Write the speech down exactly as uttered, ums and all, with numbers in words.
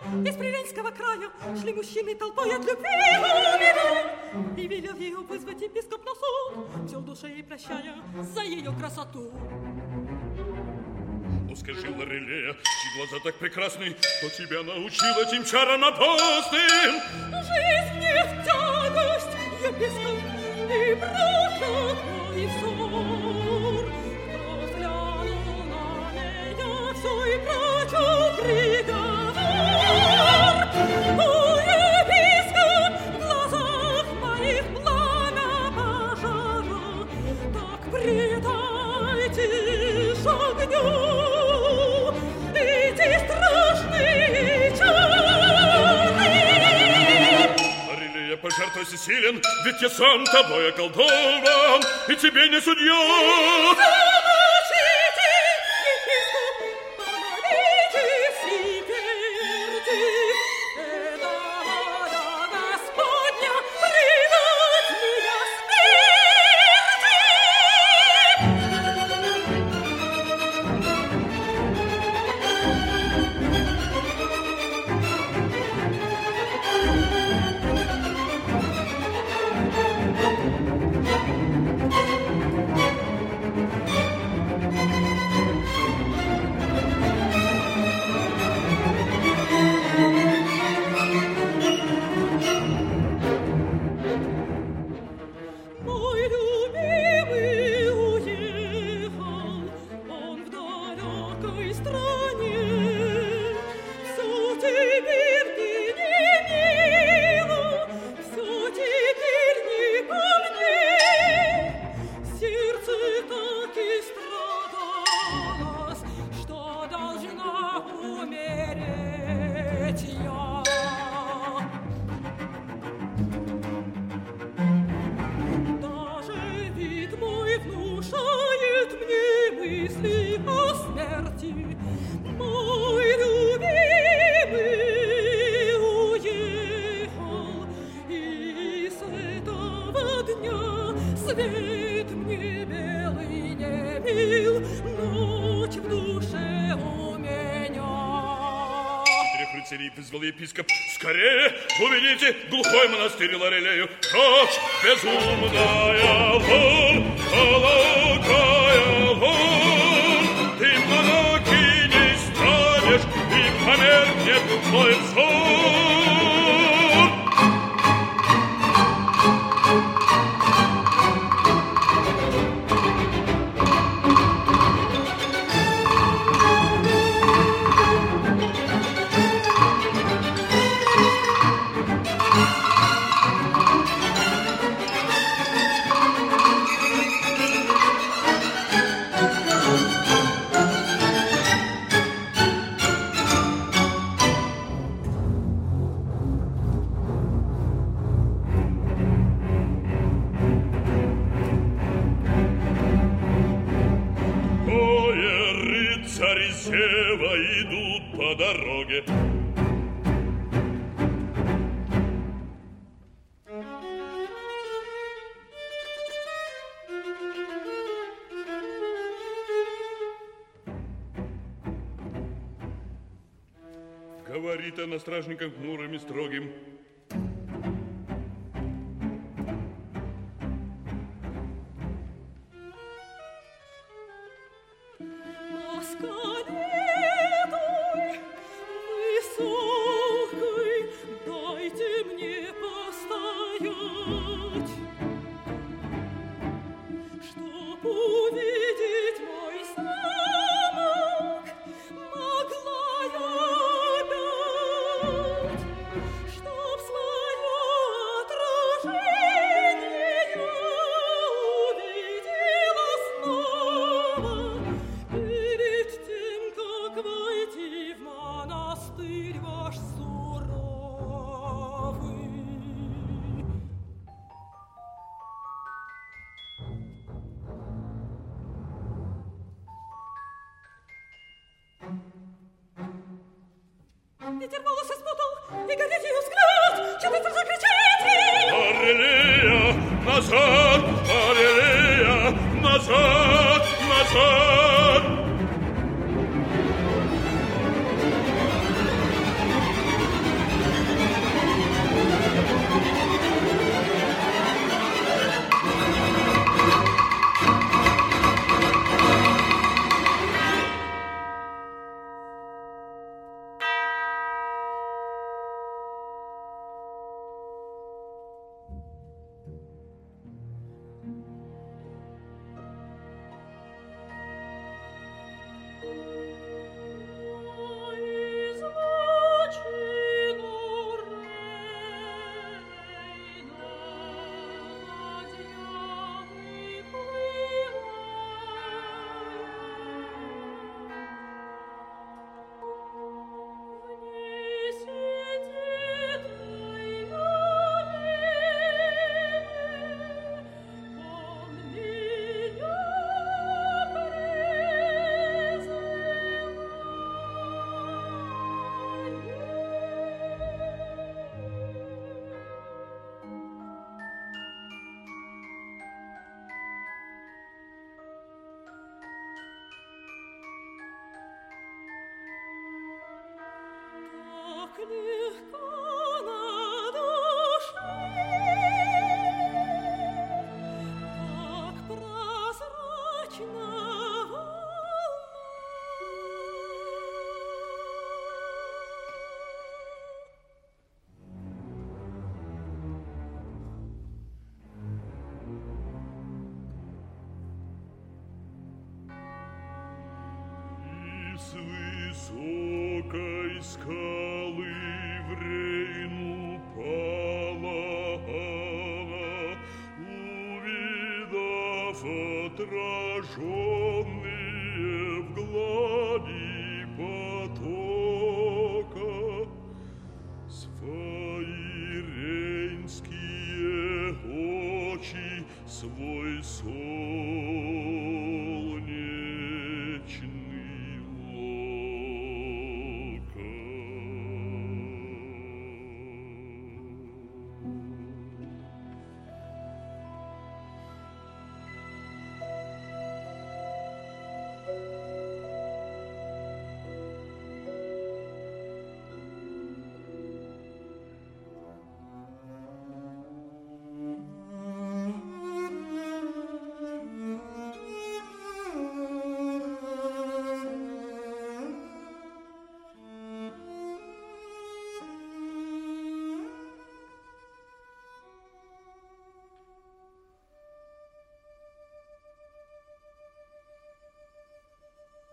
из Приренского края шли мужчины толпой от любви умирая. И велел ее вызвать епископ на суд, все в душе ей прощая за ее красоту. Ну скажи, Лорелея, чьи глаза так прекрасны, кто тебя научил этим чарам опасным? Жизнь мне в тягость, епископ, и бросил твой взор. Кто взглянул на меня, все и прочел приговор. О, епископ, в глазах моих пламя пожара, так предайте ж огню эти страшные чары. Лорелея, пожертвуй всесилен, ведь я сам тобой околдован, и тебе не судья. Помолчите, епископ, помолитесь и верьте. Это воля Господня предать меня Мой любимый уехал, он в далекой стране. Все теперь мне не мило, все теперь не ко мне. Сердце так и страдалось, что должна умереть я. Даже вид мой внушает мне мысли о смерти. Мой любимый уехал, и с этого дня свет мне белый не мил, ночь в душе у меня. Трех рыцарей призвал епископ. Скорее уведите глухой монастырь Лорелею. Прочь, безумная ложь, алокая ложь. Ты монахиней станешь, и померкнет твой взор. Рыцари Сева идут по дороге. Говорит она стражником хмурым и строгим. Высокой, дайте мне постоять, чтоб увидеть мой замок, могла я опять, чтоб свое отражение увидела снова, перед тем, как войти в монастырь ваш суровый. Ветер волосы спутал, и горит ее взгляд. Что это закричите? Лорелея, назад! Лорелея, назад! Назад! с высокой скалы в Рейну пала, увидав отраженный